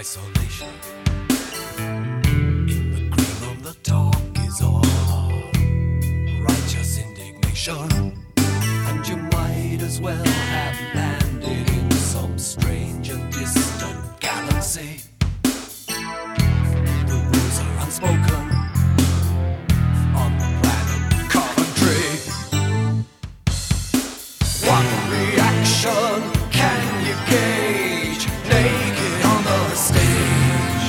isolation. In the cream of the talk is all our righteous indignation. And you might as well have landed in some strange and distant galaxy. The rules are unspoken on the planet Coventry. What reaction can you gauge naked on the stage?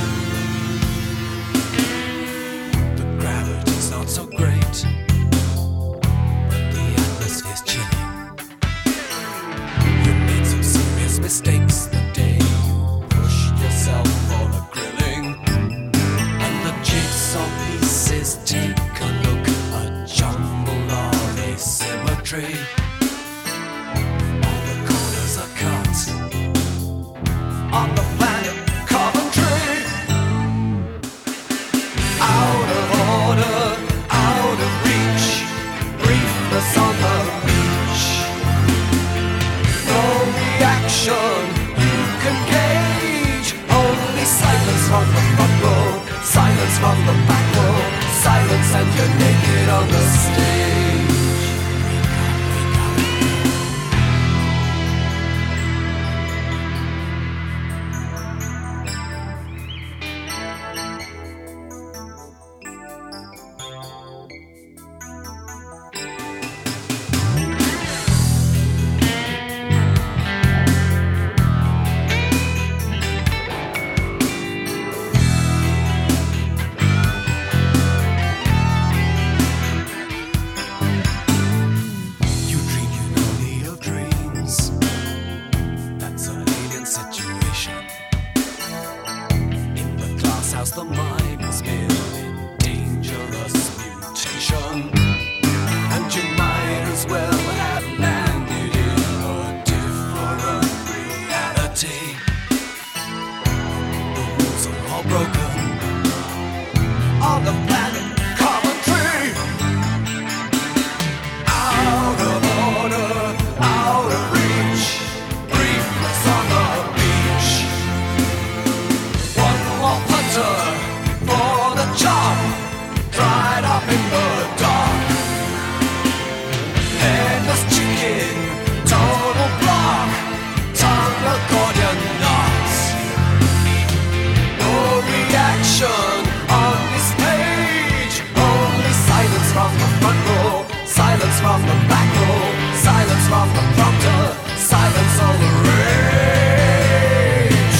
The gravity's not so great, but the atmosphere's chilling. You made some serious mistakes the day you pushed yourself on a grilling. And the jigsaw pieces take a look, a jumble of asymmetry. On the planet Coventry, out of order, out of reach, briefness on the beach. No reaction you can gauge, only silence from the front row, silence from the back row, silence and you're naked on the stage. The mind was built in dangerous mutation, and you might as well have landed in a different reality. The rules are all broken on the planet Coventry. Out of order, out of reach, briefness on the beach. One more punter for the job, dried up in the dark. Headless chicken, total block, tongue accordion knots. No reaction on this page, only silence from the front row, silence from the back row, silence from the prompter, silence on the rage.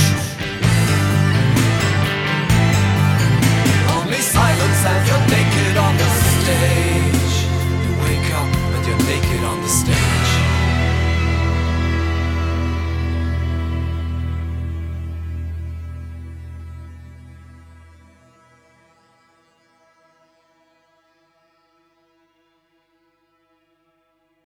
Only silence and you're naked on the stage. You wake up and you're naked on the stage.